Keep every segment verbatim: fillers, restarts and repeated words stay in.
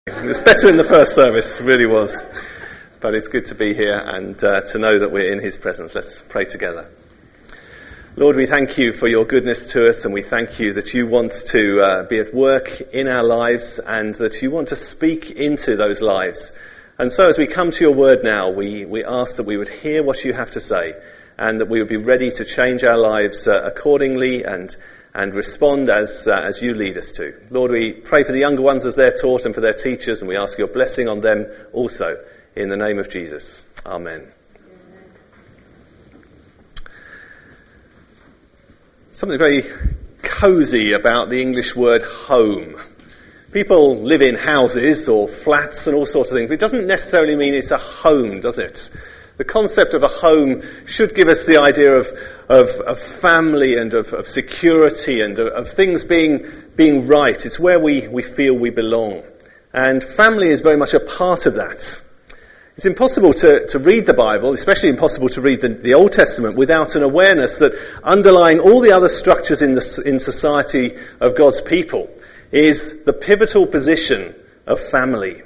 It was better in the first service, really was. But it's good to be here and uh, to know that we're in his presence. Let's pray together. Lord, we thank you for your goodness to us, and we thank you that you want to uh, be at work in our lives and that you want to speak into those lives. And so as we come to your word now, we, we ask that we would hear what you have to say and that we would be ready to change our lives uh, accordingly and and respond as uh, as you lead us to. Lord, we pray for the younger ones as they're taught and for their teachers, and we ask your blessing on them also, in the name of Jesus. Amen. Something very cosy about the English word home. People live in houses or flats and all sorts of things, but it doesn't necessarily mean it's a home, does it? The concept of a home should give us the idea of of, of family and of, of security and of, of things being being right. It's where we, we feel we belong. And family is very much a part of that. It's impossible to, to read the Bible, especially impossible to read the, the Old Testament, without an awareness that underlying all the other structures in the in society of God's people is the pivotal position of family.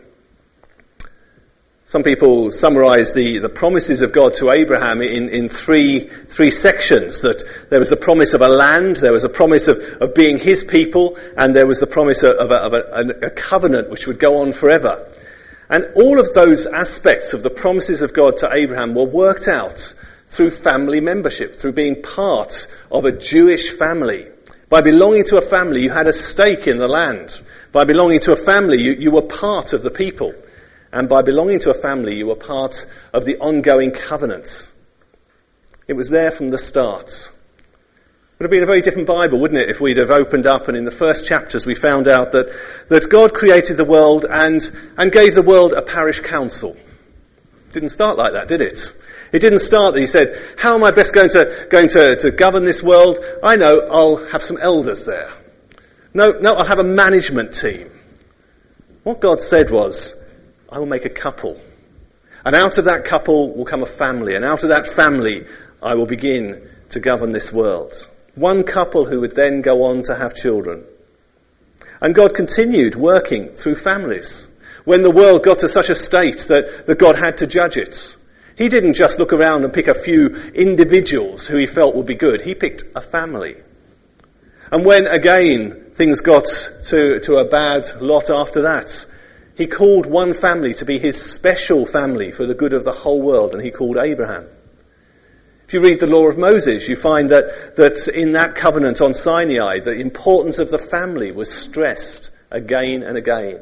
Some people summarize the, the promises of God to Abraham in, in three three sections. That there was the promise of a land, there was a promise of, of being his people, and there was the promise of, of, a, of a, a covenant which would go on forever. And all of those aspects of the promises of God to Abraham were worked out through family membership, through being part of a Jewish family. By belonging to a family, you had a stake in the land. By belonging to a family, you, you were part of the people. And by belonging to a family, you were part of the ongoing covenants. It was there from the start. It would have been a very different Bible, wouldn't it, if we'd have opened up and in the first chapters we found out that, that God created the world and, and gave the world a parish council. It didn't start like that, did it? It didn't start that he said, how am I best going to, going to, to govern this world? I know, I'll have some elders there. No, no, I'll have a management team. What God said was, I will make a couple. And out of that couple will come a family. And out of that family, I will begin to govern this world. One couple who would then go on to have children. And God continued working through families. When the world got to such a state that, that God had to judge it, he didn't just look around and pick a few individuals who he felt would be good. He picked a family. And when, again, things got to, to a bad lot after that, he called one family to be his special family for the good of the whole world, and he called Abraham. If you read the law of Moses, you find that, that in that covenant on Sinai, the importance of the family was stressed again and again.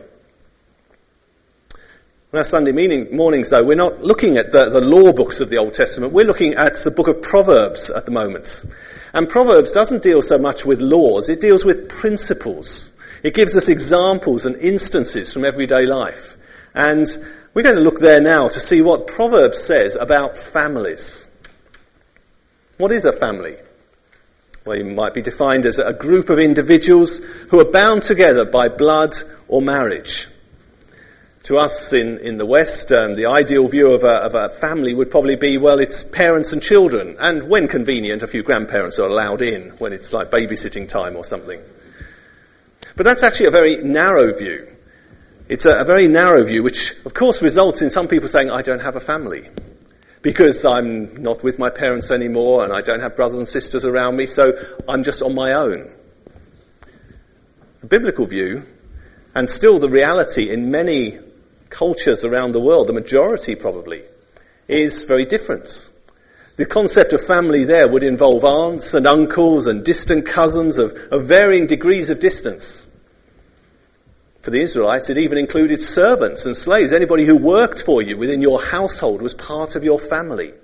On our Sunday mornings, though, we're not looking at the, the law books of the Old Testament. We're looking at the book of Proverbs at the moment. And Proverbs doesn't deal so much with laws, it deals with principles. It gives us examples and instances from everyday life. And we're going to look there now to see what Proverbs says about families. What is a family? Well, it might be defined as a group of individuals who are bound together by blood or marriage. To us in, in the West, um, the ideal view of a, of a family would probably be, well, it's parents and children. And when convenient, a few grandparents are allowed in when it's like babysitting time or something. But that's actually a very narrow view. It's a, a very narrow view, which of course results in some people saying, I don't have a family because I'm not with my parents anymore and I don't have brothers and sisters around me, so I'm just on my own. The biblical view, and still the reality in many cultures around the world, the majority probably, is very different. The concept of family there would involve aunts and uncles and distant cousins of, of varying degrees of distance. For the Israelites, it even included servants and slaves. Anybody who worked for you within your household was part of your family.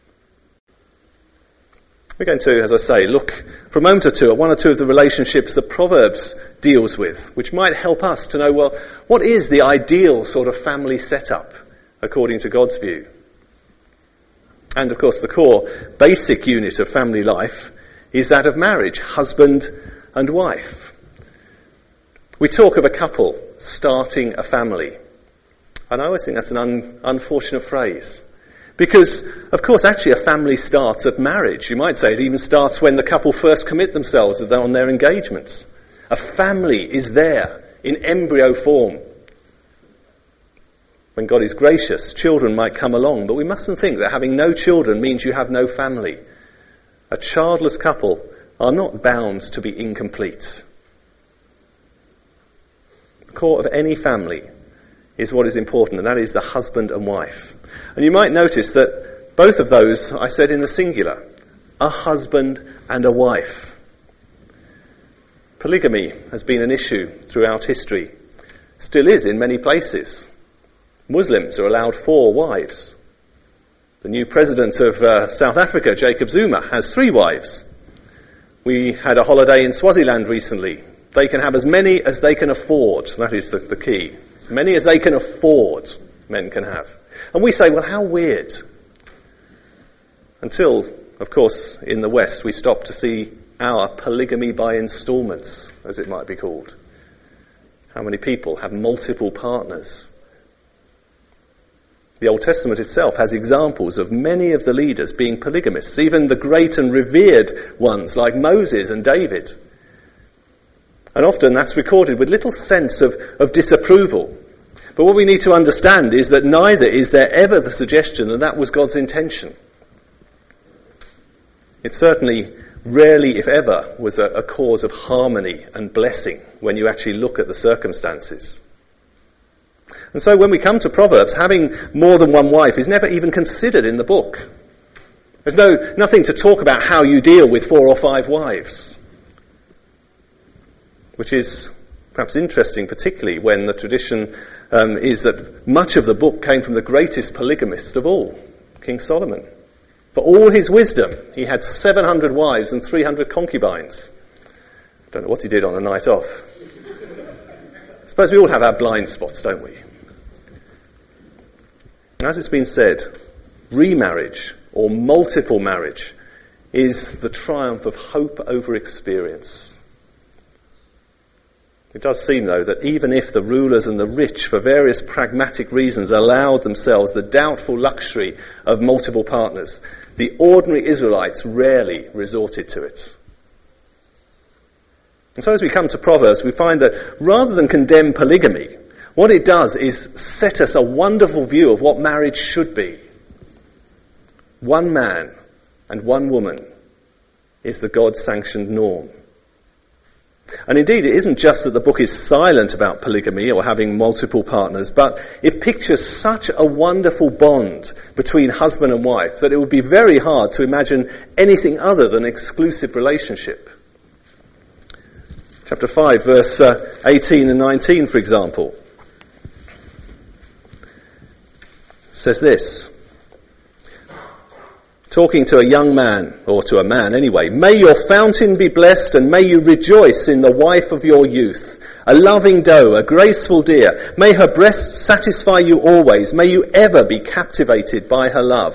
We're going to, as I say, look for a moment or two at one or two of the relationships that Proverbs deals with, which might help us to know, well, what is the ideal sort of family setup according to God's view? And of course the core basic unit of family life is that of marriage, husband and wife. We talk of a couple starting a family. And I always think that's an un- unfortunate phrase. Because, of course, actually a family starts at marriage. You might say it even starts when the couple first commit themselves on their engagements. A family is there in embryo form. When God is gracious, children might come along, but we mustn't think that having no children means you have no family. A childless couple are not bound to be incomplete. The core of any family is what is important, and that is the husband and wife. And you might notice that both of those I said in the singular, a husband and a wife. Polygamy has been an issue throughout history, still is in many places. Muslims are allowed four wives. The new president of uh, South Africa, Jacob Zuma, has three wives. We had a holiday in Swaziland recently. They can have as many as they can afford. That is the, the key. As many as they can afford, men can have. And we say, well, how weird. Until, of course, in the West, we stop to see our polygamy by instalments, as it might be called. How many people have multiple partners? The Old Testament itself has examples of many of the leaders being polygamists, even the great and revered ones like Moses and David. And often that's recorded with little sense of, of disapproval. But what we need to understand is that neither is there ever the suggestion that that was God's intention. It certainly rarely, if ever, was a, a cause of harmony and blessing when you actually look at the circumstances. And so when we come to Proverbs, having more than one wife is never even considered in the book. There's no nothing to talk about how you deal with four or five wives. Which is perhaps interesting, particularly when the tradition um, is that much of the book came from the greatest polygamist of all, King Solomon. For all his wisdom, he had seven hundred wives and three hundred concubines. Don't know what he did on a night off. I suppose we all have our blind spots, don't we? As it's been said, remarriage or multiple marriage is the triumph of hope over experience. It does seem, though, that even if the rulers and the rich, for various pragmatic reasons, allowed themselves the doubtful luxury of multiple partners, the ordinary Israelites rarely resorted to it. And so as we come to Proverbs, we find that rather than condemn polygamy, what it does is set us a wonderful view of what marriage should be. One man and one woman is the God-sanctioned norm. And indeed, it isn't just that the book is silent about polygamy or having multiple partners, but it pictures such a wonderful bond between husband and wife that it would be very hard to imagine anything other than exclusive relationship. Chapter five, verse uh, eighteen and nineteen, for example, says this. Talking to a young man, or to a man anyway, may your fountain be blessed and may you rejoice in the wife of your youth, a loving doe, a graceful deer. May her breast satisfy you always. May you ever be captivated by her love.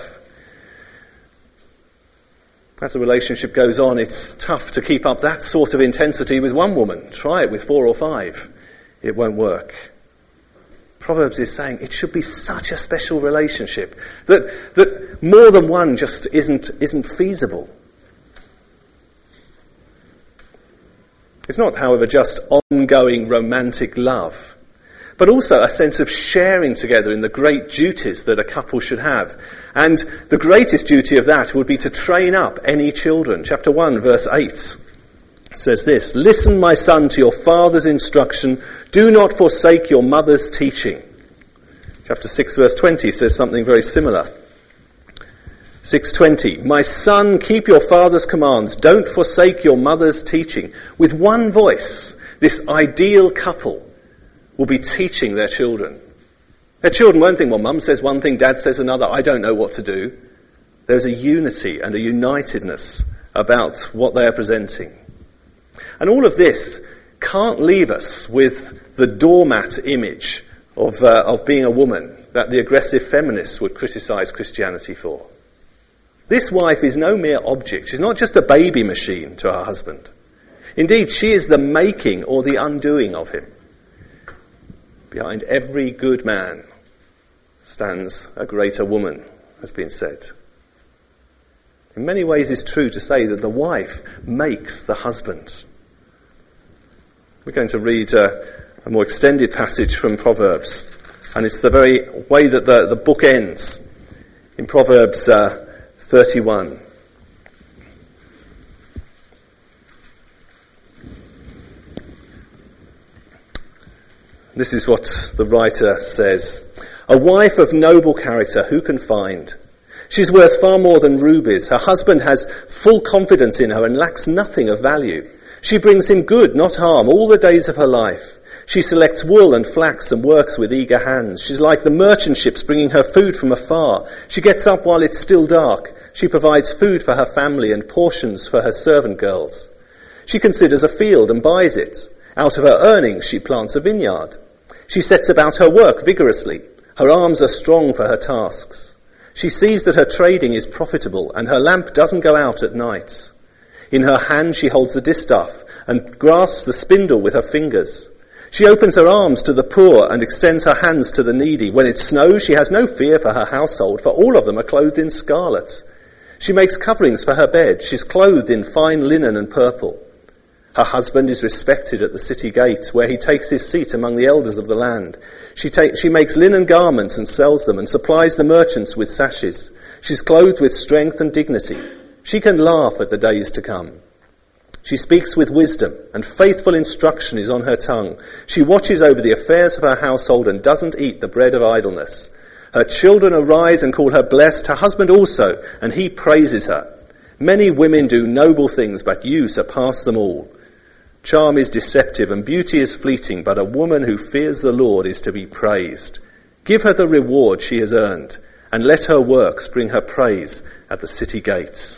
As the relationship goes on, it's tough to keep up that sort of intensity with one woman. Try it with four or five. It won't work. Proverbs is saying it should be such a special relationship that that more than one just isn't isn't feasible. It's not, however, just ongoing romantic love, but also a sense of sharing together in the great duties that a couple should have. And the greatest duty of that would be to train up any children. Chapter one, verse eight. Says this, listen, my son, to your father's instruction. Do not forsake your mother's teaching. Chapter six, verse twenty says something very similar. six twenty, my son, keep your father's commands. Don't forsake your mother's teaching. With one voice, this ideal couple will be teaching their children. Their children won't think, well, mum says one thing, dad says another. I don't know what to do. There's a unity and a unitedness about what they are presenting. And all of this can't leave us with the doormat image of uh, of being a woman that the aggressive feminists would criticize Christianity for. This wife is no mere object. She's not just a baby machine to her husband. Indeed, she is the making or the undoing of him. Behind every good man stands a greater woman, has been said. In many ways it's true to say that the wife makes the husband. We're going to read uh, a more extended passage from Proverbs And it's the very way that the, the book ends in Proverbs uh, thirty-one. This is what the writer says. A wife of noble character, who can find? She's worth far more than rubies. Her husband has full confidence in her and lacks nothing of value. She brings him good, not harm, all the days of her life. She selects wool and flax and works with eager hands. She's like the merchant ships bringing her food from afar. She gets up while it's still dark. She provides food for her family and portions for her servant girls. She considers a field and buys it. Out of her earnings she plants a vineyard. She sets about her work vigorously. Her arms are strong for her tasks. She sees that her trading is profitable and her lamp doesn't go out at night. In her hand she holds the distaff and grasps the spindle with her fingers. She opens her arms to the poor and extends her hands to the needy. When it snows, she has no fear for her household, for all of them are clothed in scarlet. She makes coverings for her bed. She's clothed in fine linen and purple. Her husband is respected at the city gate, where he takes his seat among the elders of the land. She, take, she makes linen garments and sells them, and supplies the merchants with sashes. She's clothed with strength and dignity. She can laugh at the days to come. She speaks with wisdom, and faithful instruction is on her tongue. She watches over the affairs of her household and doesn't eat the bread of idleness. Her children arise and call her blessed, her husband also, and he praises her. Many women do noble things, but you surpass them all. Charm is deceptive and beauty is fleeting, but a woman who fears the Lord is to be praised. Give her the reward she has earned, and let her works bring her praise at the city gates.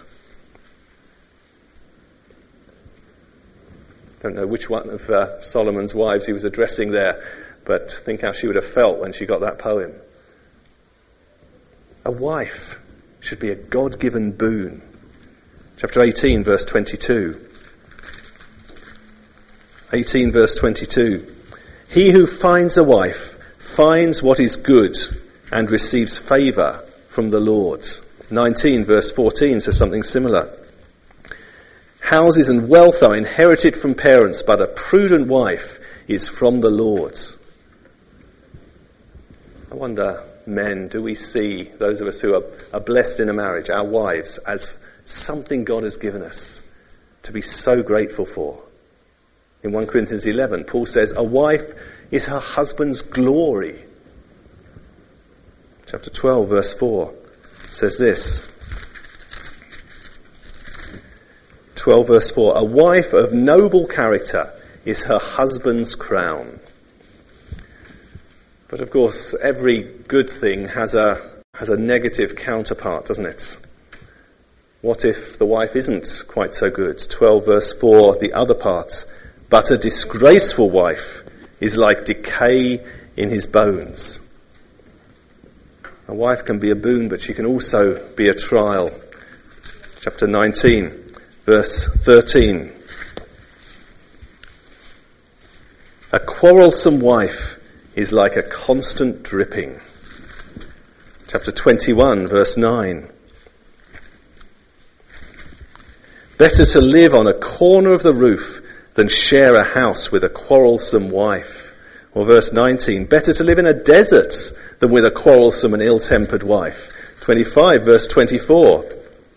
Don't know which one of uh, Solomon's wives he was addressing there, but think how she would have felt when she got that poem. A wife should be a God-given boon. Chapter eighteen, verse twenty-two. eighteen, verse twenty-two. He who finds a wife finds what is good and receives favour from the Lord. nineteen, verse fourteen says something similar. Houses and wealth are inherited from parents, but a prudent wife is from the Lord. I wonder, men, do we see those of us who are, are blessed in a marriage, our wives, as something God has given us to be so grateful for? In First Corinthians eleven, Paul says, a wife is her husband's glory. Chapter twelve, verse four says this. twelve, verse four, a wife of noble character is her husband's crown. But of course, every good thing has a has a negative counterpart, doesn't it? What if the wife isn't quite so good? twelve, verse four, the other part. But a disgraceful wife is like decay in his bones. A wife can be a boon, but she can also be a trial. Chapter nineteen, verse thirteen. A quarrelsome wife is like a constant dripping. Chapter twenty-one, verse nine. Better to live on a corner of the roof than share a house with a quarrelsome wife. Or verse nineteen, better to live in a desert than with a quarrelsome and ill-tempered wife. twenty-five, verse twenty-four.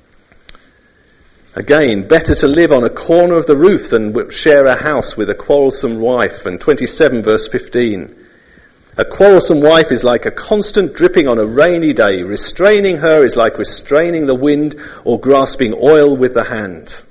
Again, better to live on a corner of the roof than share a house with a quarrelsome wife. And twenty-seven, verse fifteen. A quarrelsome wife is like a constant dripping on a rainy day. Restraining her is like restraining the wind or grasping oil with the hand.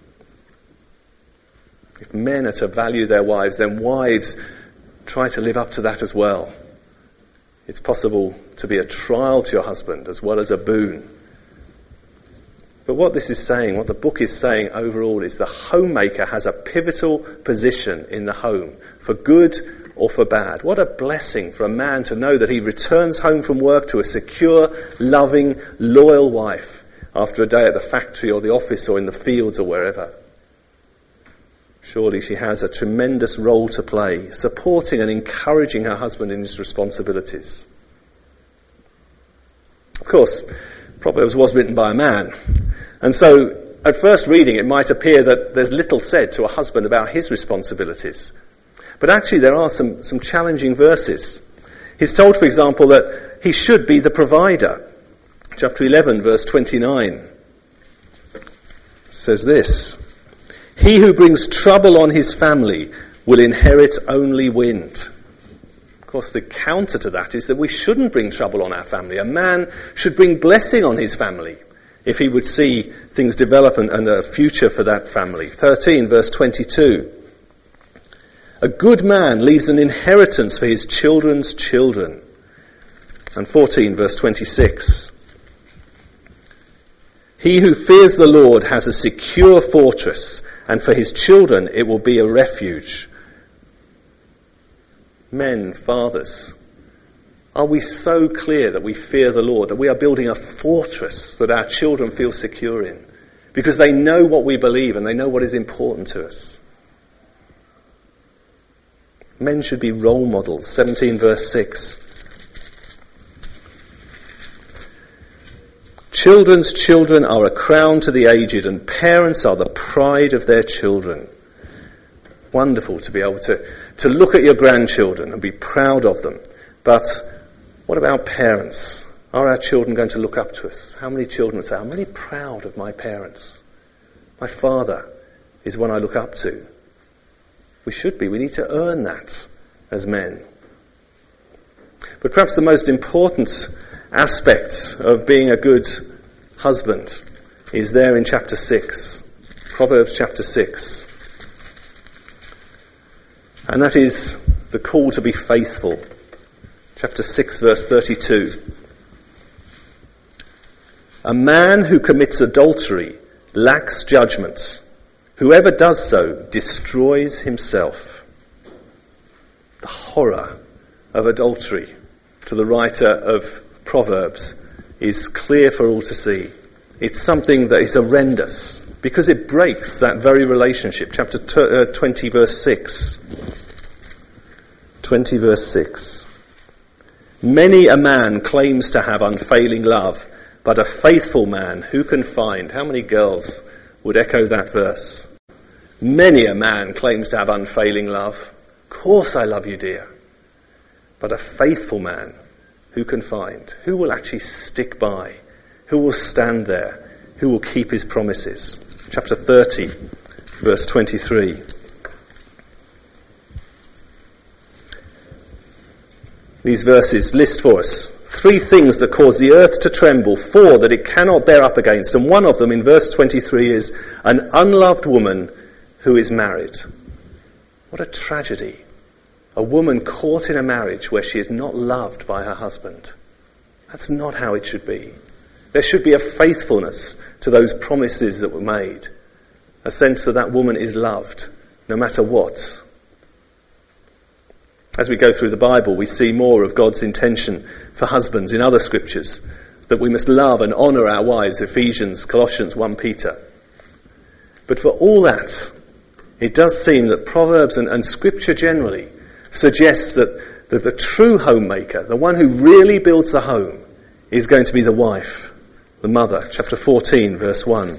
If men are to value their wives, then wives try to live up to that as well. It's possible to be a trial to your husband as well as a boon. But what this is saying, what the book is saying overall, is the homemaker has a pivotal position in the home, for good or for bad. What a blessing for a man to know that he returns home from work to a secure, loving, loyal wife after a day at the factory or the office or in the fields or wherever. Surely she has a tremendous role to play, supporting and encouraging her husband in his responsibilities. Of course, Proverbs was written by a man, and so at first reading it might appear that there's little said to a husband about his responsibilities. But actually there are some, some challenging verses. He's told, for example, that he should be the provider. Chapter eleven, verse twenty-nine says this: "He who brings trouble on his family will inherit only wind." Of course, the counter to that is that we shouldn't bring trouble on our family. A man should bring blessing on his family if he would see things develop and, and a future for that family. thirteen, verse twenty-two. "A good man leaves an inheritance for his children's children." And fourteen, verse twenty-six. "He who fears the Lord has a secure fortress, and for his children it will be a refuge." Men, fathers, are we so clear that we fear the Lord, that we are building a fortress that our children feel secure in, because they know what we believe and they know what is important to us? Men should be role models. seventeen, verse six. "Children's children are a crown to the aged, and parents are the pride of their children." Wonderful to be able to, to look at your grandchildren and be proud of them. But what about parents? Are our children going to look up to us? How many children say, "I'm really proud of my parents. My father is one I look up to"? We should be. We need to earn that as men. But perhaps the most important aspect of being a good husband is there in chapter six, Proverbs chapter six. And that is the call to be faithful. Chapter six, verse thirty-two. "A man who commits adultery lacks judgment. Whoever does so destroys himself." The horror of adultery, to the writer of Proverbs, is clear for all to see. It's something that is horrendous because it breaks that very relationship. Chapter twenty, verse six. twenty, verse six. "Many a man claims to have unfailing love, but a faithful man who can find?" How many girls would echo that verse? Many a man claims to have unfailing love. Of course I love you, dear. But a faithful man, who can find? Who will actually stick by? Who will stand there? Who will keep his promises? Chapter thirty, verse twenty-three. These verses list for us three things that cause the earth to tremble, four that it cannot bear up against, and one of them in verse twenty-three is an unloved woman who is married. What a tragedy. A woman caught in a marriage where she is not loved by her husband. That's not how it should be. There should be a faithfulness to those promises that were made. A sense that that woman is loved, no matter what. As we go through the Bible, we see more of God's intention for husbands in other scriptures, that we must love and honour our wives, Ephesians, Colossians, First Peter. But for all that, it does seem that Proverbs and, and Scripture generally suggests that, that the true homemaker, the one who really builds the home, is going to be the wife, the mother. Chapter fourteen, verse one.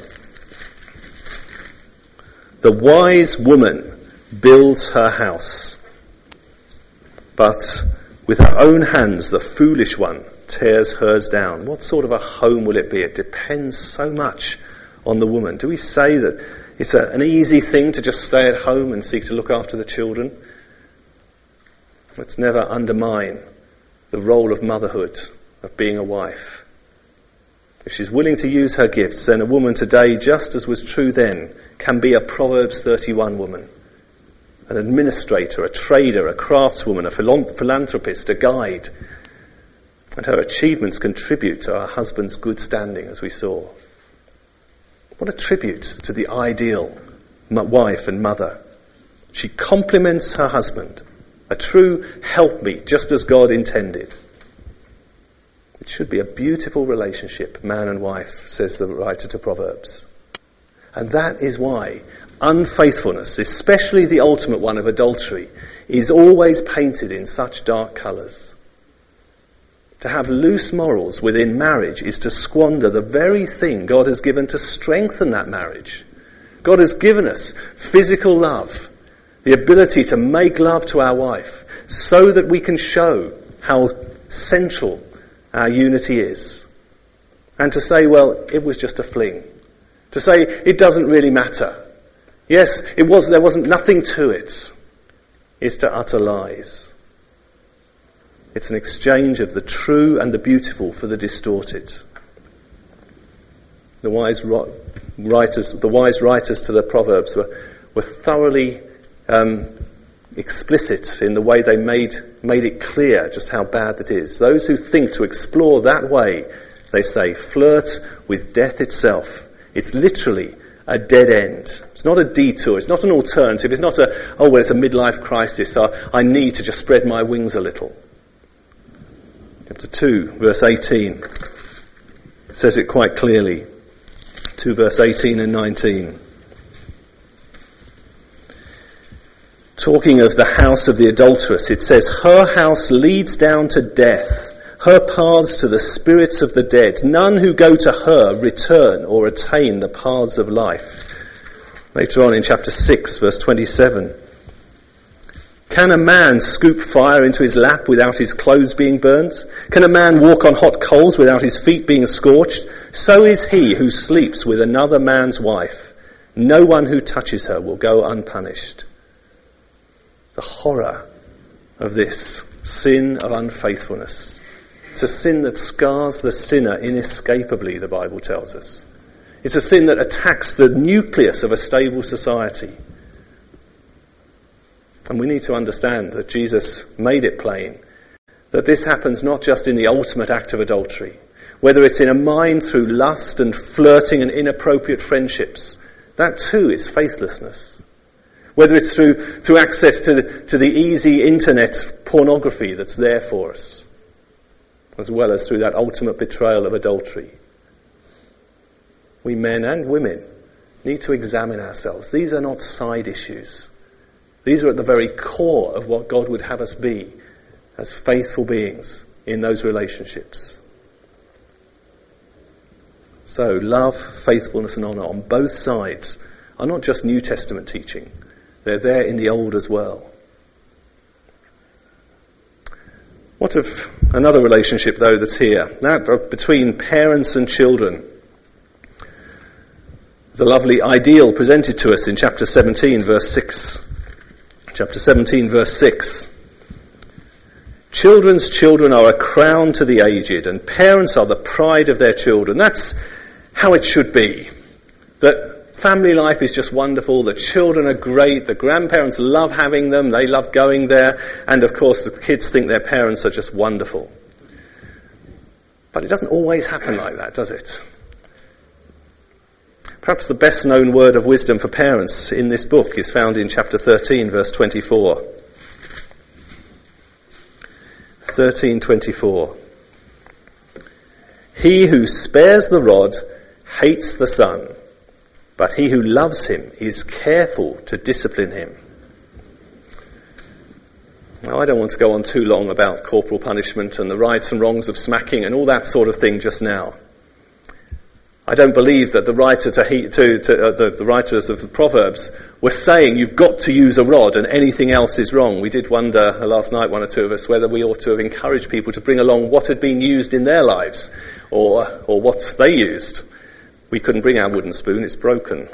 "The wise woman builds her house, but with her own hands the foolish one tears hers down." What sort of a home will it be? It depends so much on the woman. Do we say that it's a, an easy thing to just stay at home and seek to look after the children? Let's never undermine the role of motherhood, of being a wife. If she's willing to use her gifts, then a woman today, just as was true then, can be a Proverbs thirty-one woman. An administrator, a trader, a craftswoman, a philanthropist, a guide. And her achievements contribute to her husband's good standing, as we saw. What a tribute to the ideal wife and mother. She complements her husband, a true helpmeet, just as God intended. It should be a beautiful relationship, man and wife, says the writer to Proverbs. And that is why unfaithfulness, especially the ultimate one of adultery, is always painted in such dark colours. To have loose morals within marriage is to squander the very thing God has given to strengthen that marriage. God has given us physical love, the ability to make love to our wife, so that we can show how central our unity is. And to say, well, it was just a fling. To say, it doesn't really matter. Yes, it was, there wasn't nothing to it, is to utter lies. It's an exchange of the true and the beautiful for the distorted. The wise writers, the wise writers to the Proverbs were, were thoroughly um, explicit in the way they made made it clear just how bad it is. Those who think to explore that way, they say, flirt with death itself. It's literally a dead end. It's not a detour. It's not an alternative. It's not a, oh, well, it's a midlife crisis, so I need to just spread my wings a little. Chapter two, verse eighteen, says it quite clearly. two verse eighteen and nineteen. Talking of the house of the adulteress, it says, her house leads down to death, her paths to the spirits of the dead. None who go to her return or attain the paths of life. Later on in chapter six, verse twenty-seven. Can a man scoop fire into his lap without his clothes being burnt? Can a man walk on hot coals without his feet being scorched? So is he who sleeps with another man's wife. No one who touches her will go unpunished. The horror of this sin of unfaithfulness. It's a sin that scars the sinner inescapably, the Bible tells us. It's a sin that attacks the nucleus of a stable society. And we need to understand that Jesus made it plain that this happens not just in the ultimate act of adultery, whether it's in a mind through lust and flirting and inappropriate friendships. That too is faithlessness. Whether it's through through access to the, to the easy internet pornography that's there for us, as well as through that ultimate betrayal of adultery. We men and women need to examine ourselves. These are not side issues. These are at the very core of what God would have us be as faithful beings in those relationships. So love, faithfulness and honour on both sides are not just New Testament teaching. They're there in the Old as well. What of another relationship, though, that's here? That of between parents and children. There's a lovely ideal presented to us in chapter seventeen, verse six. Chapter seventeen, verse six. Children's children are a crown to the aged, and parents are the pride of their children. That's how it should be. That family life is just wonderful, the children are great, the grandparents love having them, they love going there, and of course the kids think their parents are just wonderful. But it doesn't always happen like that, does it? Perhaps the best known word of wisdom for parents in this book is found in chapter thirteen, verse twenty-four. thirteen twenty-four. He who spares the rod hates the son, but he who loves him is careful to discipline him. Now, I don't want to go on too long about corporal punishment and the rights and wrongs of smacking and all that sort of thing just now. I don't believe that the writer to, he, to, to uh, the, the writers of the Proverbs were saying you've got to use a rod and anything else is wrong. We did wonder uh, last night, one or two of us, whether we ought to have encouraged people to bring along what had been used in their lives or or what they used. We couldn't bring our wooden spoon, it's broken.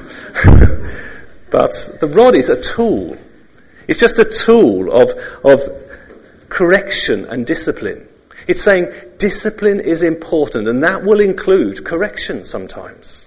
But the rod is a tool. It's just a tool of of correction and discipline. It's saying discipline is important, and that will include correction sometimes.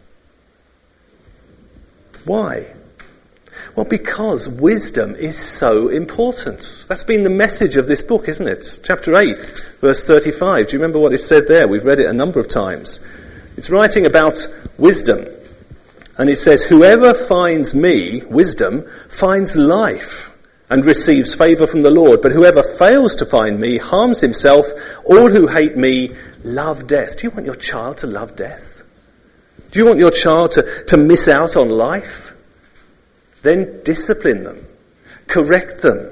Why? Well, because wisdom is so important. That's been the message of this book, isn't it? Chapter eight, verse thirty-five. Do you remember what it said there? We've read it a number of times. It's writing about wisdom. And it says, whoever finds me, wisdom, finds life and receives favour from the Lord. But whoever fails to find me harms himself. All who hate me love death. Do you want your child to love death? Do you want your child to, to miss out on life? Then discipline them. Correct them.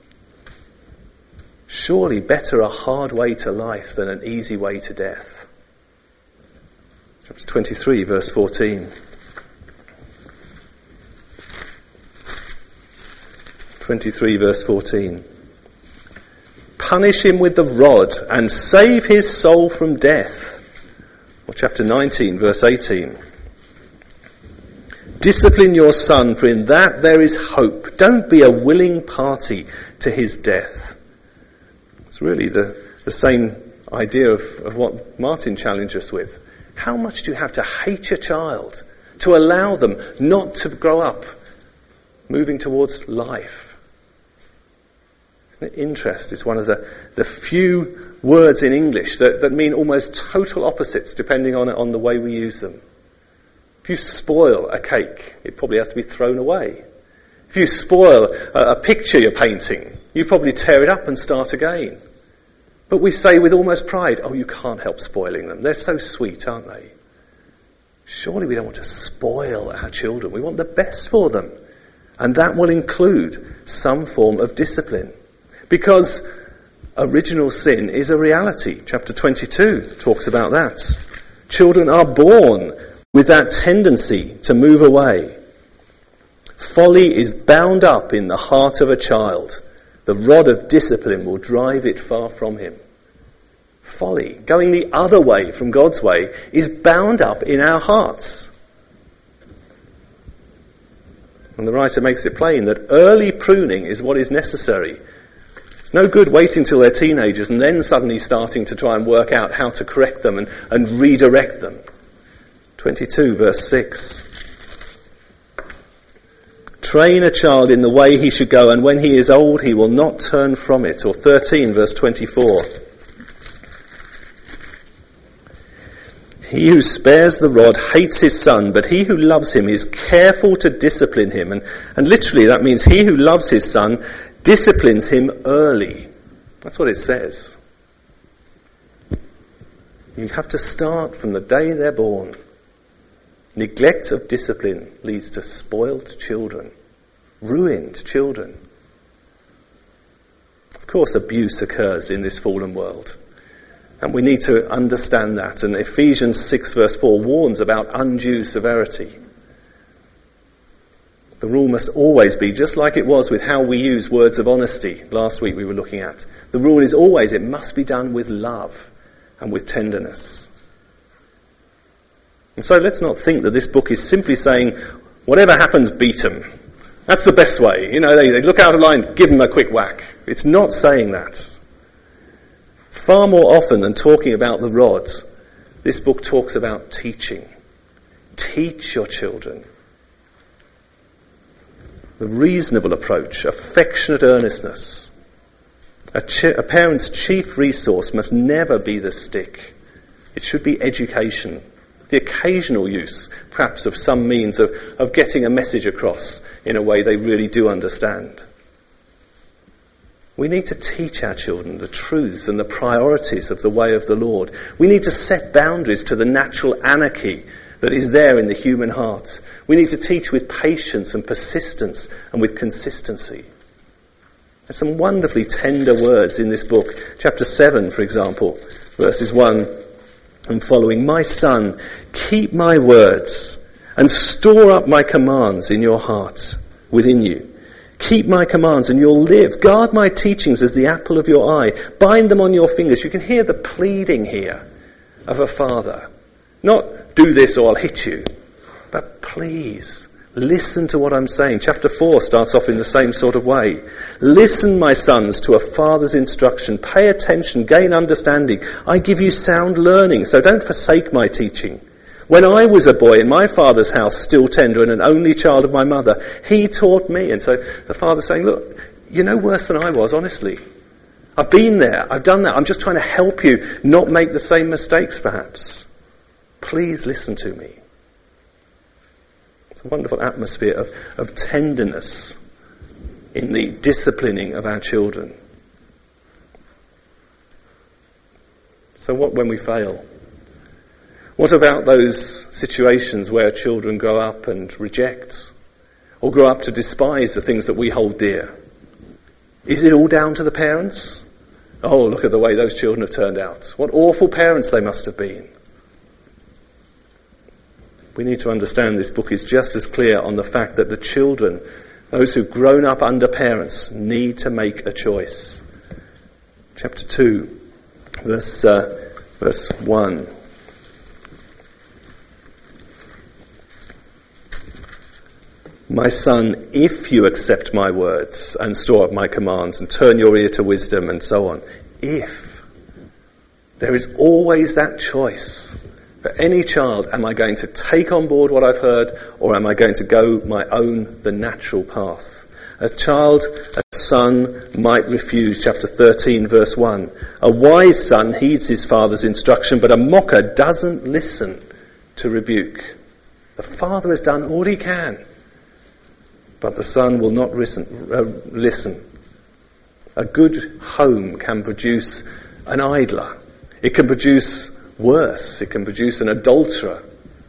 Surely better a hard way to life than an easy way to death. Chapter twenty-three, verse fourteen. twenty-three, verse fourteen. punish him with the rod and save his soul from death. Or chapter nineteen, verse eighteen. Discipline your son, for in that there is hope. Don't be a willing party to his death. It's really the, the same idea of, of what Martin challenged us with. How much do you have to hate your child to allow them not to grow up moving towards life? Isn't it interest? It's one of the, the few words in English that, that mean almost total opposites depending on, on the way we use them. If you spoil a cake, it probably has to be thrown away. If you spoil a, a picture you're painting, you probably tear it up and start again. But we say with almost pride, oh, you can't help spoiling them. They're so sweet, aren't they? Surely we don't want to spoil our children. We want the best for them. And that will include some form of discipline. Because original sin is a reality. Chapter twenty-two talks about that. Children are born with that tendency to move away. Folly is bound up in the heart of a child. The rod of discipline will drive it far from him. Folly, going the other way from God's way, is bound up in our hearts. And the writer makes it plain that early pruning is what is necessary. It's no good waiting till they're teenagers and then suddenly starting to try and work out how to correct them and, and redirect them. twenty-two verse six. Train a child in the way he should go, and when he is old he will not turn from it. Or thirteen verse twenty-four. He who spares the rod hates his son, but he who loves him is careful to discipline him. And, and literally that means he who loves his son disciplines him early. That's what it says. You have to start from the day they're born. Neglect of discipline leads to spoiled children, ruined children. Of course, abuse occurs in this fallen world. And we need to understand that. And Ephesians six verse four warns about undue severity. The rule must always be, just like it was with how we use words of honesty last week we were looking at. The rule is always, it must be done with love and with tenderness. And so let's not think that this book is simply saying, whatever happens, beat them. That's the best way. You know, they, they look out of line, give them a quick whack. It's not saying that. Far more often than talking about the rod, this book talks about teaching. Teach your children. The reasonable approach, affectionate earnestness. A, ch- a parent's chief resource must never be the stick. It should be education. The occasional use, perhaps, of some means of, of getting a message across in a way they really do understand. We need to teach our children the truths and the priorities of the way of the Lord. We need to set boundaries to the natural anarchy that is there in the human heart. We need to teach with patience and persistence and with consistency. There's some wonderfully tender words in this book. Chapter seven, for example, verses one and following. My son, keep my words and store up my commands in your heart within you. Keep my commands and you'll live. Guard my teachings as the apple of your eye. Bind them on your fingers. You can hear the pleading here of a father. Not do this or I'll hit you, but please listen to what I'm saying. Chapter four starts off in the same sort of way. Listen, my sons, to a father's instruction. Pay attention, gain understanding. I give you sound learning, so don't forsake my teaching. When I was a boy in my father's house, still tender and an only child of my mother, he taught me. And so the father's saying, look, you're no worse than I was, honestly. I've been there, I've done that. I'm just trying to help you not make the same mistakes, perhaps. Please listen to me. It's a wonderful atmosphere of, of tenderness in the disciplining of our children. So what when we fail? What about those situations where children grow up and reject or grow up to despise the things that we hold dear? Is it all down to the parents? Oh, look at the way those children have turned out. What awful parents they must have been. We need to understand this book is just as clear on the fact that the children, those who've grown up under parents, need to make a choice. chapter two, verse, uh, verse one. My son, if you accept my words and store up my commands and turn your ear to wisdom and so on, if, there is always that choice. For any child, am I going to take on board what I've heard, or am I going to go my own, the natural path? A child, a son, might refuse, chapter thirteen, verse one. A wise son heeds his father's instruction, but a mocker doesn't listen to rebuke. The father has done all he can, but the son will not listen. Uh, listen. A good home can produce an idler. It can produce worse. It can produce an adulterer.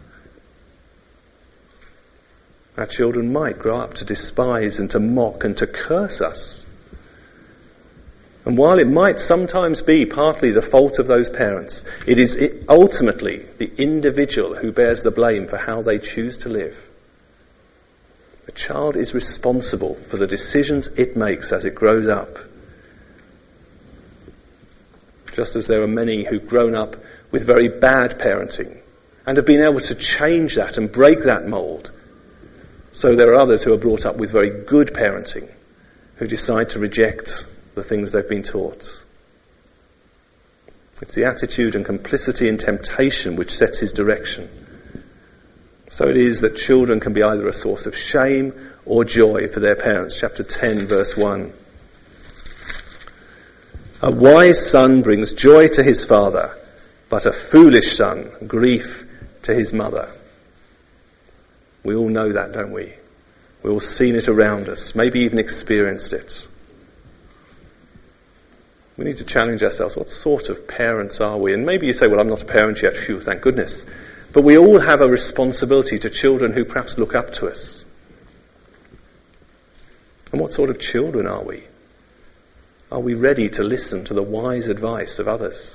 Our children might grow up to despise and to mock and to curse us. And while it might sometimes be partly the fault of those parents, it is ultimately the individual who bears the blame for how they choose to live. A child is responsible for the decisions it makes as it grows up. Just as there are many who've grown up with very bad parenting and have been able to change that and break that mould, so there are others who are brought up with very good parenting who decide to reject the things they've been taught. It's the attitude and complicity in temptation which sets his direction. So it is that children can be either a source of shame or joy for their parents. Chapter ten, verse one. A wise son brings joy to his father, but a foolish son, grief to his mother. We all know that, don't we? We've all seen it around us, maybe even experienced it. We need to challenge ourselves. What sort of parents are we? And maybe you say, well, I'm not a parent yet. Phew, thank goodness. But we all have a responsibility to children who perhaps look up to us. And what sort of children are we? Are we ready to listen to the wise advice of others?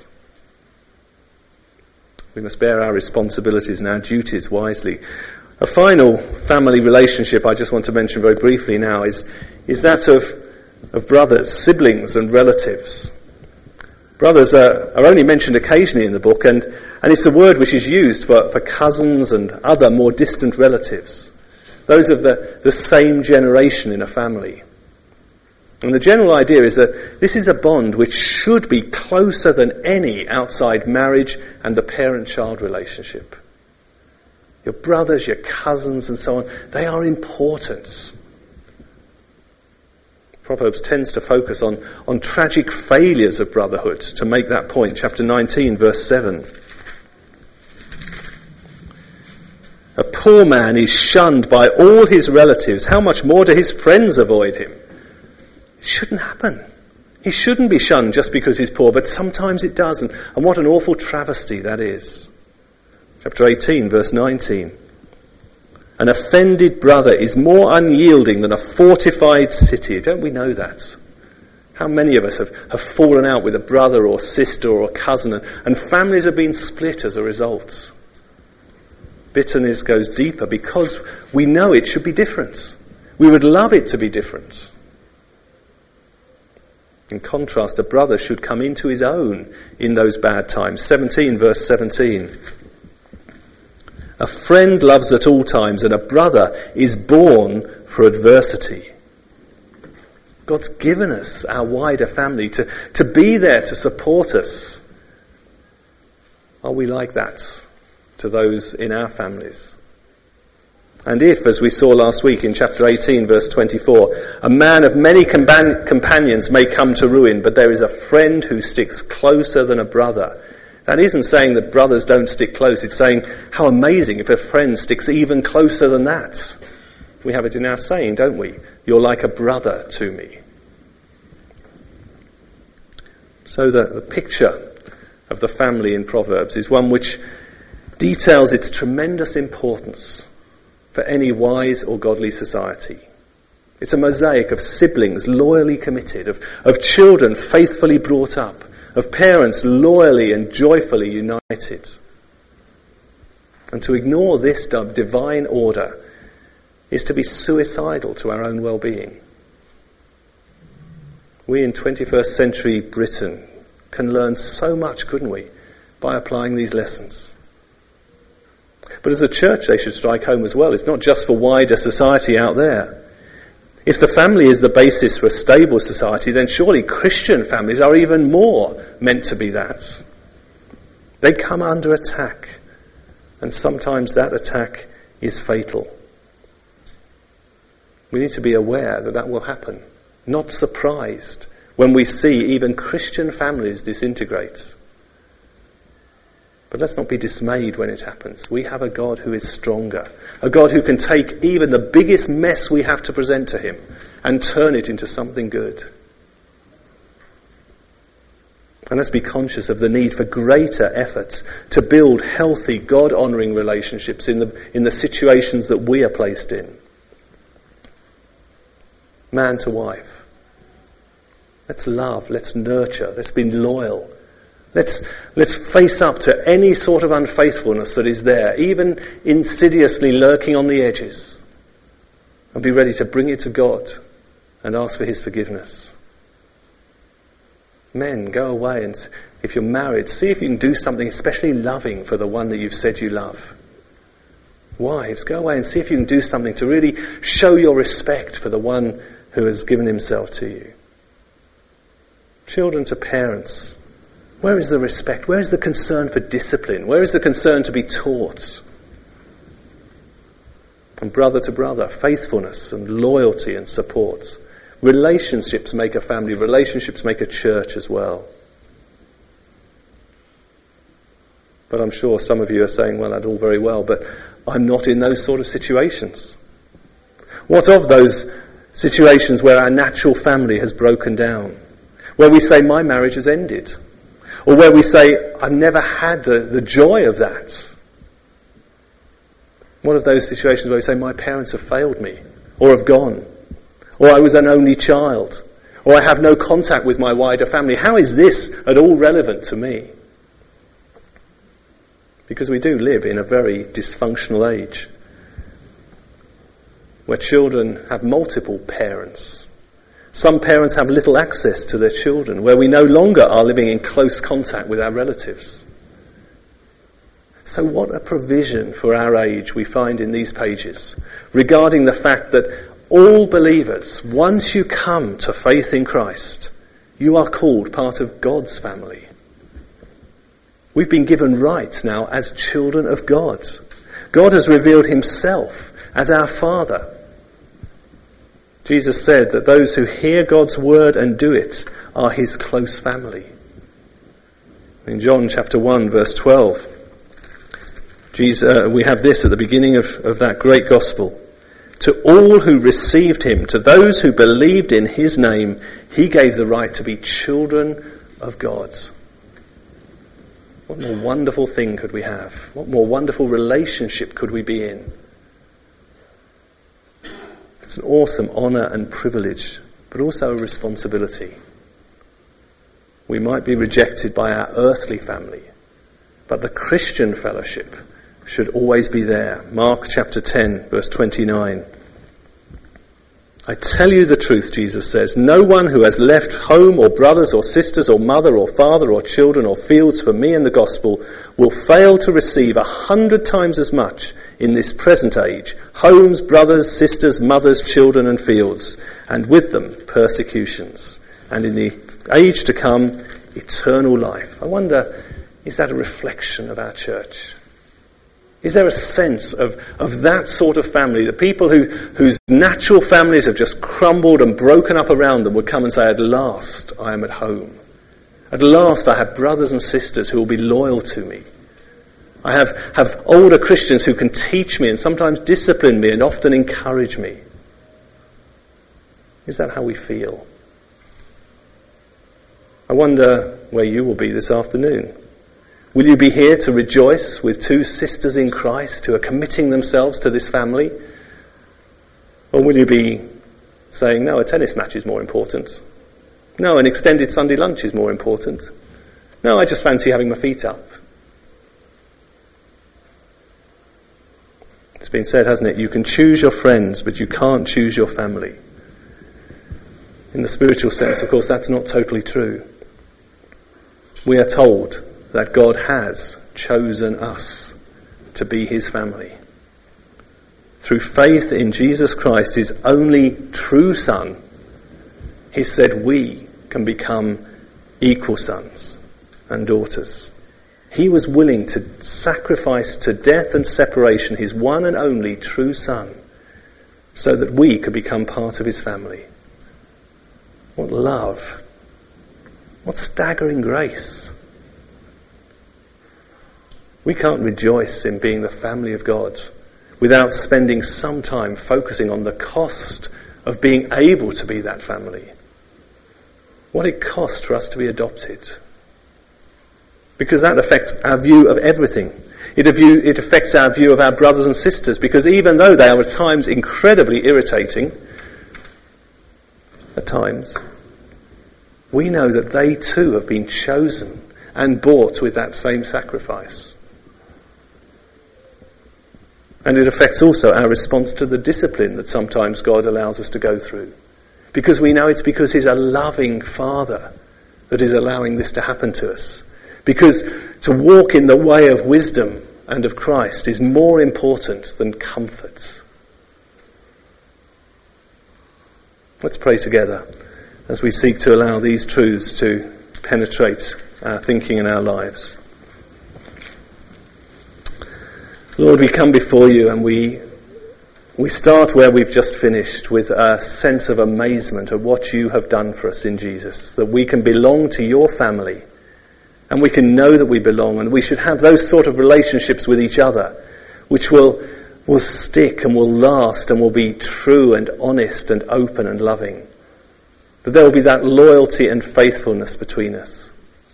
We must bear our responsibilities and our duties wisely. A final family relationship I just want to mention very briefly now is, is that of, of brothers, siblings and relatives. Brothers are, are only mentioned occasionally in the book, and, and it's a word which is used for, for cousins and other more distant relatives, those of the, the same generation in a family. And the general idea is that this is a bond which should be closer than any outside marriage and the parent-child relationship. Your brothers, your cousins and so on, they are important. Proverbs tends to focus on, on tragic failures of brotherhood to make that point. Chapter nineteen, verse seven. A poor man is shunned by all his relatives. How much more do his friends avoid him? It shouldn't happen. He shouldn't be shunned just because he's poor, but sometimes it does. And, and what an awful travesty that is. Chapter eighteen, verse nineteen. An offended brother is more unyielding than a fortified city. Don't we know that? How many of us have, have fallen out with a brother or sister or a cousin, and, and families have been split as a result? Bitterness goes deeper because we know it should be different. We would love it to be different. In contrast, a brother should come into his own in those bad times. seventeen, verse seventeen. A friend loves at all times, and a brother is born for adversity. God's given us our wider family to, to be there to support us. Are we like that to those in our families? And if, as we saw last week in chapter eighteen, verse twenty-four, a man of many compan- companions may come to ruin, but there is a friend who sticks closer than a brother. That isn't saying that brothers don't stick close. It's saying how amazing if a friend sticks even closer than that. We have it in our saying, don't we? You're like a brother to me. So the, the picture of the family in Proverbs is one which details its tremendous importance for any wise or godly society. It's a mosaic of siblings loyally committed, of, of children faithfully brought up, of parents loyally and joyfully united. And to ignore this divine order is to be suicidal to our own well-being. We in twenty-first century Britain can learn so much, couldn't we, by applying these lessons. But as a church, they should strike home as well. It's not just for wider society out there. If the family is the basis for a stable society, then surely Christian families are even more meant to be that. They come under attack, and sometimes that attack is fatal. We need to be aware that that will happen, not surprised when we see even Christian families disintegrate. But let's not be dismayed when it happens. We have a God who is stronger, a God who can take even the biggest mess we have to present to him and turn it into something good. And let's be conscious of the need for greater effort to build healthy, God-honouring relationships in the, in the situations that we are placed in. Man to wife. Let's love, let's nurture, let's be loyal. Let's, let's face up to any sort of unfaithfulness that is there, even insidiously lurking on the edges, and be ready to bring it to God and ask for his forgiveness. Men, go away and, if you're married, see if you can do something especially loving for the one that you've said you love. Wives, go away and see if you can do something to really show your respect for the one who has given himself to you. Children to parents, where is the respect? Where is the concern for discipline? Where is the concern to be taught? And brother to brother, faithfulness and loyalty and support. Relationships make a family. Relationships make a church as well. But I'm sure some of you are saying, well, that's all very well, but I'm not in those sort of situations. What of those situations where our natural family has broken down? Where we say, my marriage has ended. Or where we say, I've never had the, the joy of that. What of those situations where we say, my parents have failed me, or have gone, or I was an only child, or I have no contact with my wider family? How is this at all relevant to me? Because we do live in a very dysfunctional age, where children have multiple parents. Some parents have little access to their children, where we no longer are living in close contact with our relatives. So what a provision for our age we find in these pages regarding the fact that all believers, once you come to faith in Christ, you are called part of God's family. We've been given rights now as children of God. God has revealed himself as our Father. Jesus said that those who hear God's word and do it are his close family. In John chapter one verse twelve, Jesus, uh, we have this at the beginning of, of that great gospel. To all who received him, to those who believed in his name, he gave the right to be children of God. What more wonderful thing could we have? What more wonderful relationship could we be in? It's an awesome honour and privilege, but also a responsibility. We might be rejected by our earthly family, but the Christian fellowship should always be there. Mark chapter ten, verse twenty-nine. I tell you the truth, Jesus says, no one who has left home or brothers or sisters or mother or father or children or fields for me and the gospel will fail to receive a hundred times as much in this present age, homes, brothers, sisters, mothers, children and fields, and with them persecutions, and in the age to come, eternal life. I wonder, is that a reflection of our church? Is there a sense of, of that sort of family, the people who, whose natural families have just crumbled and broken up around them would come and say, at last I am at home. At last I have brothers and sisters who will be loyal to me. I have, have older Christians who can teach me and sometimes discipline me and often encourage me. Is that how we feel? I wonder where you will be this afternoon. Will you be here to rejoice with two sisters in Christ who are committing themselves to this family? Or will you be saying, no, a tennis match is more important. No, an extended Sunday lunch is more important. No, I just fancy having my feet up. It's been said, hasn't it? You can choose your friends, but you can't choose your family. In the spiritual sense, of course, that's not totally true. We are told that God has chosen us to be his family. Through faith in Jesus Christ, his only true Son, he said we can become equal sons and daughters. He was willing to sacrifice to death and separation his one and only true Son so that we could become part of his family. What love! What staggering grace! We can't rejoice in being the family of God without spending some time focusing on the cost of being able to be that family. What it cost for us to be adopted. Because that affects our view of everything. It, view, it affects our view of our brothers and sisters, because even though they are at times incredibly irritating, at times, we know that they too have been chosen and bought with that same sacrifice. And it affects also our response to the discipline that sometimes God allows us to go through. Because we know it's because he's a loving Father that is allowing this to happen to us. Because to walk in the way of wisdom and of Christ is more important than comfort. Let's pray together as we seek to allow these truths to penetrate our thinking and our lives. Lord, we come before you and we we start where we've just finished with a sense of amazement at what you have done for us in Jesus, that we can belong to your family and we can know that we belong, and we should have those sort of relationships with each other which will will stick and will last and will be true and honest and open and loving. That there will be that loyalty and faithfulness between us.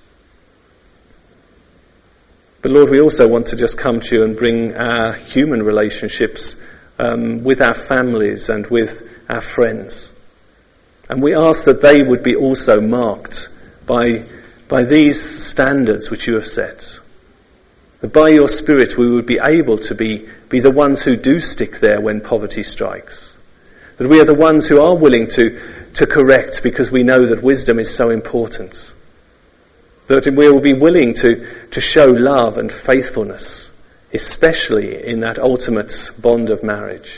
But Lord, we also want to just come to you and bring our human relationships um, with our families and with our friends. And we ask that they would be also marked by, by these standards which you have set. That by your Spirit we would be able to be, be the ones who do stick there when poverty strikes. That we are the ones who are willing to, to correct because we know that wisdom is so important. That we will be willing to, to show love and faithfulness, especially in that ultimate bond of marriage.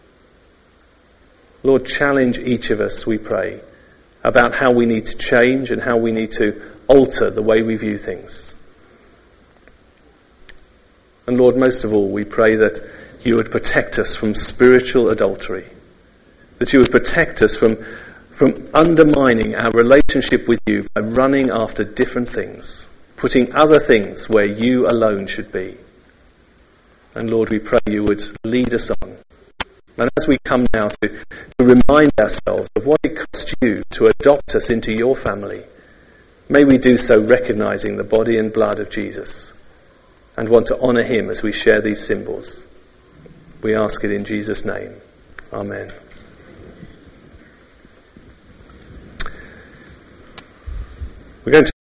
Lord, challenge each of us, we pray, about how we need to change and how we need to alter the way we view things. And Lord, most of all, we pray that you would protect us from spiritual adultery, that you would protect us from from undermining our relationship with you by running after different things, putting other things where you alone should be. And Lord, we pray you would lead us on. And as we come now to, to remind ourselves of what it cost you to adopt us into your family, may we do so recognizing the body and blood of Jesus and want to honour him as we share these symbols. We ask it in Jesus' name. Amen. We're going to